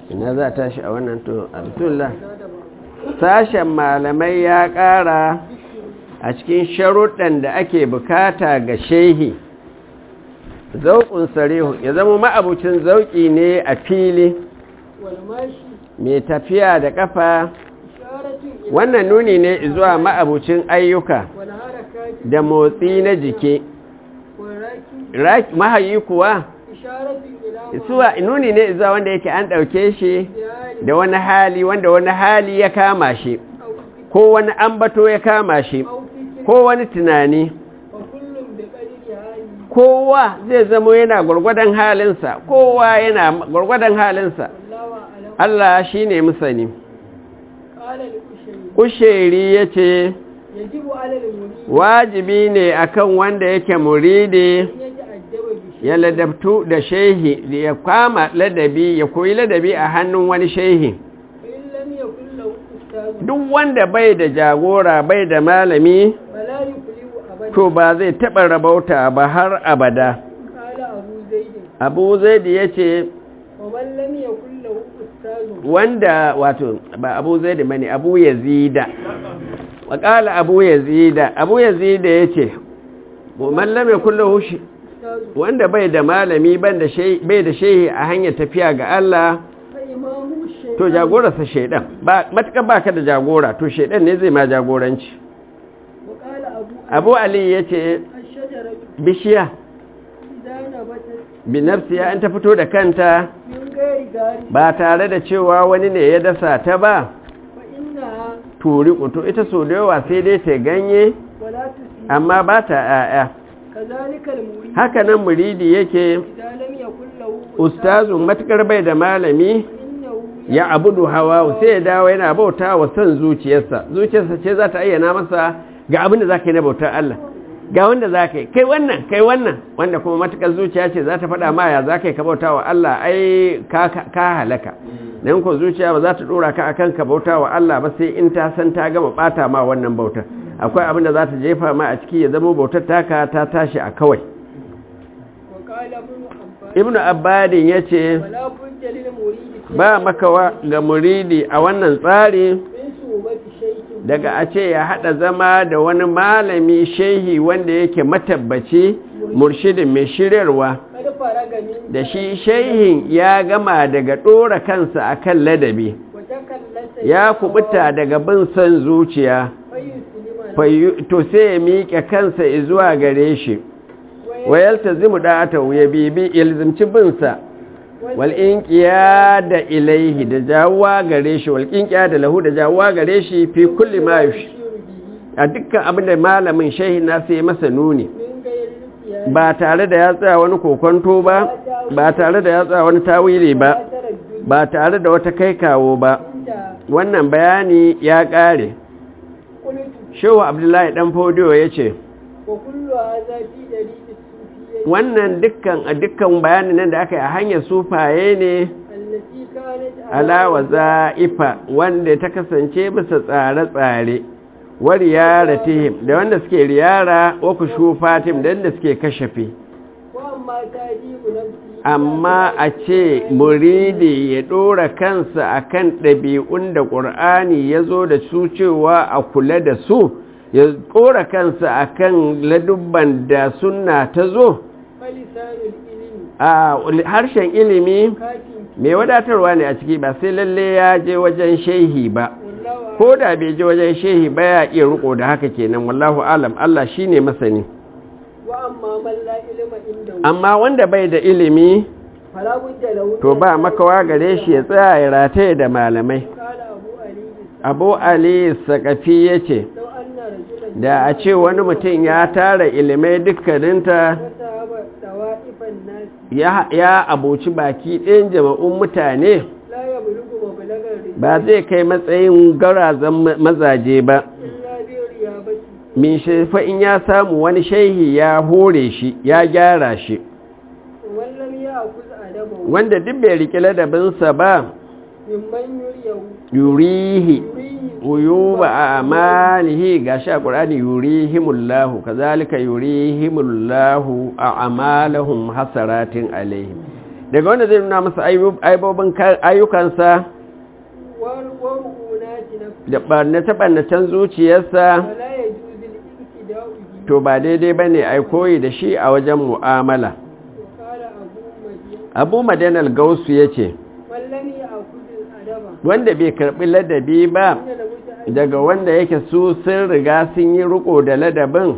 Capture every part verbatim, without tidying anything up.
ina za ta shi a wannan to abdullah sashen malamai ya ƙara a cikin sharuɗan da ake bukata ga shehi zauƙin sarehu ya zama ma'abucin zauƙi ne a fili mai tafiya da ƙafa wannan nuni ne zuwa ma'abucin ayyuka da motsi na jiki mahayi kuwa suwa nuni ne zuwa wanda yake an ɗauke shi da wani hali wanda wani hali ya kama shi ko wani ambato ya kama shi ko wani tunani kowa zai zama yana gwargwadon halinsa kowa yana gwargwadon halinsa Allah shi ne musani Kushairi ya ce wajibi ne akan wanda yake muridi ya ladabtu da shehi ya kama ladabi ya koyi ladabi a hannun wani shehi duk wanda bai da jagora bai da malami to ba zai taɓa rabauta ba har abada abu zaidi ya ce wanda wato ba abu zaidi mani abu yazida waƙala abu yazida abu yazida ya ce mallame kullahu shi wanda bai da malami bai da shehi a hanyar tafiya ga Allah to jagorarsa shaidan ba matuƙar baka da jagora to shaidan ne zai ma jagoranci abu ali ya ce bishiya binafsiya an ta fito da kanta ba tare da cewa wani ne ya dasa ta ba turi kuto ita so da yawa sai dai ta ganye amma ba ta ‘ya'ya haka nan muridi yake ustazun matukar bai da malami ya abudu hawa sai ya dawo yana bauta wa son zuciyarsa zuciyarsa ce za ta ayyana masa ga abin da za ka yi na bautar Allah ga wanda za ka yi kai wannan kai wannan wanda kuma matukar zuciya ce za ta faɗa ma ya za ka yi ka bauta wa Allah ai ka halaka don ko zuciya ba za ta ɗora ka akan ka bauta wa Allah ba sai in ta san ta gama ɓata ma wannan bautar akwai abin da za ta jefa ma a ciki ya zama bautar taka ta tashi a kawai ibnu abbadin ya ce ba makawa ga muridi a wannan tsari daga a ce ya haɗa zama da wani malami shehi wanda yake matabbaci murshidin mai shiryarwa da shi shehin ya gama daga ɗora kansa a kan ladabi ya kubuta daga bin son zuciya to sai ya miƙe kansa zuwa gare shi wayalta zimu ɗata ya bibi ilzimci binsa wal'inƙiya da ilaihi da jawuwa gare shi wal'inƙiya da lahu da jawuwa gare shi fi kulli ma yushi a dukkan abin da malamin shehi na sai masa nuni ba tare da ya tsaya wani kokonto ba ba tare da ya tsaya wani tawili ba ba tare da wata kai kawo ba wannan bayani ya ƙare shehu abdullahi dan fodiyo ya ce wannan dukkan a dukkan bayanin nan da aka yi a hanyar sufaye ne alawa za'ifa wanda ta kasance bisa tsare-tsare wa riyaratihim da wanda suke riyara wa kushufatim da wanda suke kashafi amma a ce muridi ya ɗora kansa akan ɗabi'un da ƙur'ani ya zo da su cewa a kula da su ya ɗora kansa akan ladubban da sunna ta zo a harshen ilimi mai wadatarwa ne a ciki ba sai lalle ya je wajen shehi ba ko da bai je wajen shehi ba ya iya riko da haka kenan wallahu alam Allah shine masani amma wanda bai da ilimi to ba makawa gare shi ya tsaya ya rataye da malamai abu ali sakafi ya ce da a ce wani mutum ya tara ilimai dukkaninta ya abuci baki ɗayan jama'un mutane ba zai kai matsayin garazan mazaje ba min shafa in ya samu wani shehi ya hore shi ya gyara shi wanda duk bai riƙe ladabinsa ba yurihi uyuba a amalihi gashi a ƙur'ani yurihimullahu kazalika yurihimullahu a amalahum hasaratin alaihim daga wanda zai nuna masa aibobin ayyukansa da ɓarnace-ɓarnacen zuciyarsa, to ba daidai ba ne ai koyi da shi a wajen mu'amala. Abu Madianal Gausu ya ce, wanda bai karɓi ladabi ba daga wanda yake su sun riga sun yi riko da ladabin,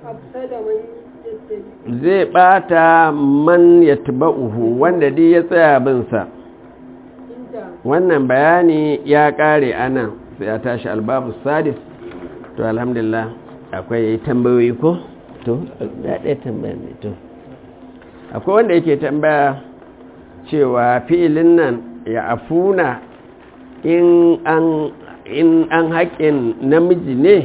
zai ɓata man ya uhu wanda dai ya tsaya binsa. Wannan bayani ya ƙare anan sai ya tashi albabu sadis. To alhamdulillah akwai tambayoyi ko? To, daɗe tambaya ne to. Akwai wanda yake tambaya cewa fi'ilin nan ya afuna in an in an haƙin namiji ne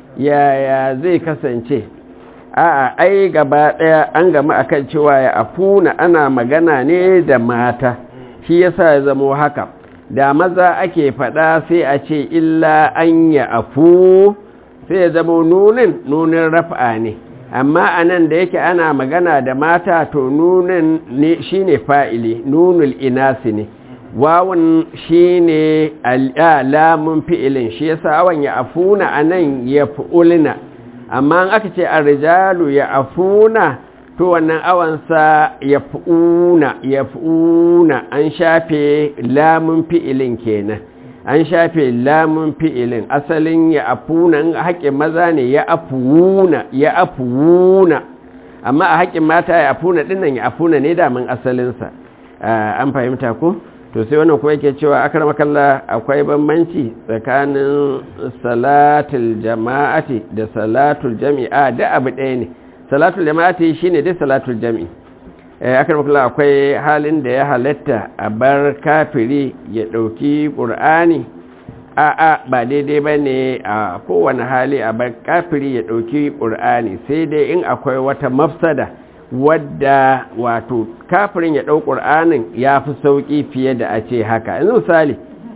yaya zai kasance? A'a ai gaba ɗaya an gama akan cewa ya afuna ana magana ne da mata, shi yasa ya zamo haka. Da maza ake faɗa sai a ce illa an ya afu, sai ya zamo nunin nunin raf'a ne, amma anan da yake ana magana da mata to nunin ne shine fa'ili, nunul inasi ne, wawun shine alamun fi'ilin, shi yasa awan ya afuna anan ya fu'ulna. Amma aka ce ar-rijalu ya afuna to wannan awansa ya fu'una ya fu'una an shafe lamun fi'ilin kenan, an shafe lamun fi'ilin. Asalin ya afuna in haƙin maza ne ya afuuna ya afuuna, amma a haƙin mata ya afuna dinnan ya afuna ne damin asalinsa. An fahimta ko? To sai wannan kuma yake cewa akramakallah akwai bambanci tsakanin salatul jama'ati da salatul jami'a, da abu ɗaya ne. Salatul jama'ati shine dai salatul jami'i. Eh akramakallah akwai halin da ya halatta a bar kafiri ya dauki Qur'ani? A a ba daidai bane a kowane hali a bar kafiri ya dauki Qur'ani, sai dai in akwai wata mafsada wadda wato kafirin ya ɗau ƙur'anin ya fi sauƙi fiye da a ce haka. Yanzu misali,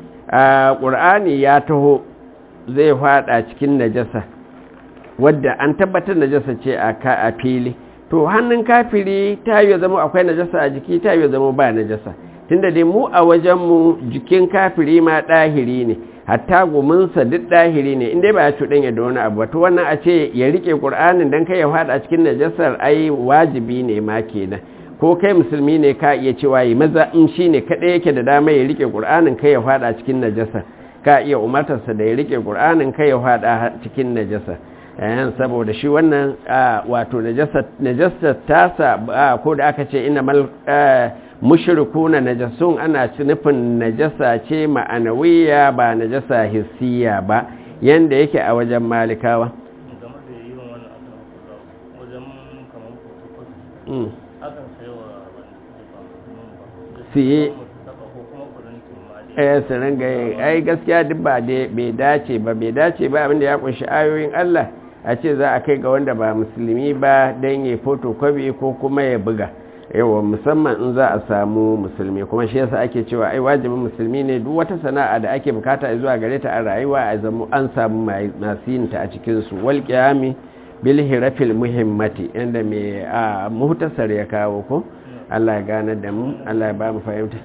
ƙur'ani ya taho zai faɗa cikin najasa wadda an tabbatar najasa ce a fili, to hannun kafiri ta yi zama akwai najasa a jiki, ta yi zama ba najasa, tunda dai mu a wajenmu jikin kafiri ma ɗahiri ne, hatta guminsa duk ɗahiri ne, inda ba ya cuɗanya da wani abu. Wato wannan a ce ya riƙe ƙur'anin don kai ya faɗa cikin najasar ai wajibi ne ma kenan. Ko kai musulmi ne ka iya cewa yi maza in shi ne kaɗai yake da dama ya riƙe ƙur'anin kai ya faɗa cikin najasar, ka iya umartarsa da ya riƙe ƙur'anin kai ya faɗa cikin najasar. Yan saboda shi wannan wato najasar tasa ko da aka ce ina mal mushrikuna najasun ana ci nufin najasa ce ma'anawiya ba najasa hissiya ba, yanda yake a wajen malikawa. siye eh su ringa ai gaskiya duk ba bai dace ba bai dace ba abinda ya kunshi ayoyin Allah a ce za a kai ga wanda ba musulmi ba don ya photocopy ko kuma ya buga. Yawa musamman in za a samu musulmi, kuma shi yasa ake cewa ai wajibin musulmi ne duk wata sana'a da ake bukata zuwa gare ta a rayuwa a zama an samu masu yin ta a cikin su. Wal qiyami bil hirafil muhimmati, inda mai a muhtasar ya kawo ko. Allah ya gane da mu, Allah ya ba mu fahimta.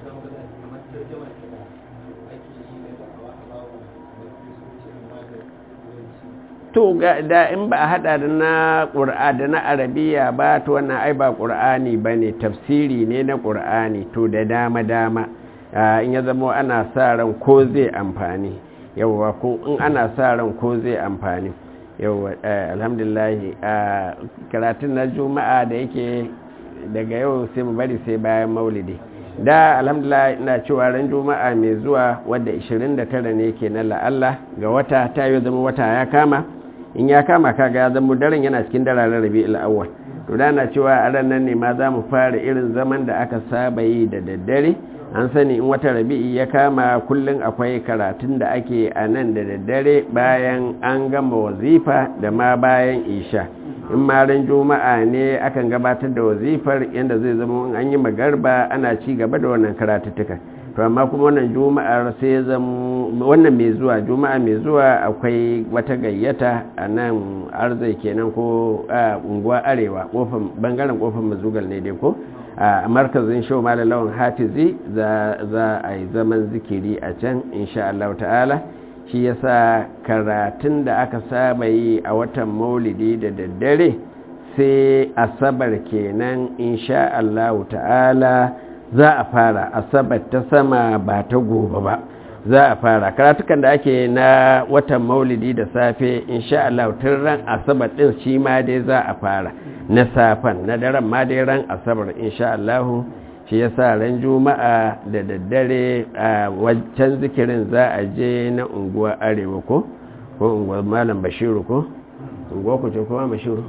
To da in ba a hada da na ƙur'a da na arabiya ba, to wannan ai ba ƙur'ani ba ne, tafsiri ne na ƙur'ani. To da dama-dama in ya zama ana sa ran ko zai amfani, yawwa ko in ana sa ran ko zai amfani. Yawwa alhamdulillahi karatun na juma'a da yake daga yau sai mu bari sai bayan maulidi. Da alhamdulillah ina cewa ran juma'a mai zuwa wadda ishirin da tara ne ke na la'alla ga wata, ta yi zama wata ya kama, in ya kama kaga ya zama daren yana cikin dararen rabi'ul awwal. To da na cewa a ran nan ne ma za mu fara irin zaman da aka saba yi da daddare. An sani in wata rabi'i ya kama kullum akwai karatun da ake a nan da daddare bayan an gama wazifa da ma bayan isha. In ma ran juma'a ne akan gabatar da wazifar yadda zai zama in an yi magarba ana ci gaba da wannan karatuttuka. To amma kuma wannan juma'ar sai zama wannan mai zuwa juma'a mai zuwa akwai wata gayyata a nan arzai kenan ko a unguwa arewa kofar bangaren kofar mazugal ne dai ko a markazin shau malalawan hafizi za a yi zaman zikiri a can insha Allah ta'ala. Shi yasa karatun da aka saba yi a watan maulidi da daddare sai asabar kenan insha Allah ta'ala za a fara asabar ta sama ba ta gobe ba za a fara karatukan da ake na watan maulidi da safe insha Allah tun ran asabar din shi ma dai za a fara na safan na daren ma dai ran asabar insha Allah. Shi yasa ran juma'a da daddare a wancan zikirin za a je na unguwa arewa ko ko unguwar malam bashiru ko unguwa ku ce kuma bashiru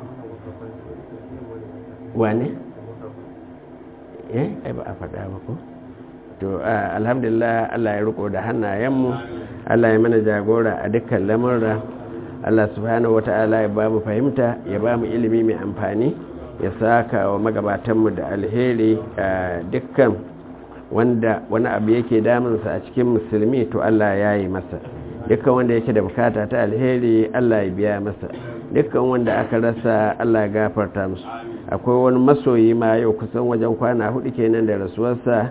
wane eh ai ba a faɗa ba ko to alhamdulillah Allah ya riko da hannayenmu, Allah ya mana jagora a dukkan lamurra, Allah subhanahu wata'ala ya ba mu fahimta, ya ba mu ilimi mai amfani, ya saka wa magabatanmu da alheri a dukkan wanda wani abu yake damunsa a cikin musulmi to Allah ya yi masa, dukkan wanda yake da bukata ta alheri Allah ya biya masa, dukkan wanda aka rasa Allah ya gafarta musu. Akwai wani masoyi ma yau kusan wajen kwana hudu kenan da rasuwarsa,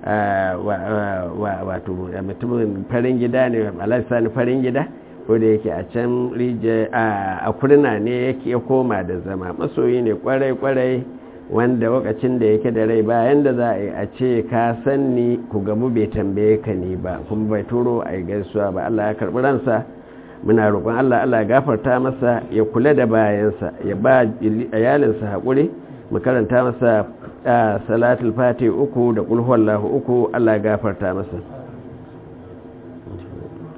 wato mutumin farin gida ne, Alhaji farin gida, ko da yake a can rije a kurna ne yake ya koma da zama. Masoyi ne kwarai-kwarai wanda lokacin da yake da rai bayan da za a yi a ce ka san ni ku gamu bai tambaye ka ni ba kuma bai turo a yi gaisuwa ba. Allah ya karɓi ransa, muna roƙon Allah Allah ya gafarta masa, ya kula da bayansa, ya ba iyalinsa haƙuri. Mu karanta masa salatul fati uku da qul huwallahu uku. Allah ya gafarta masa.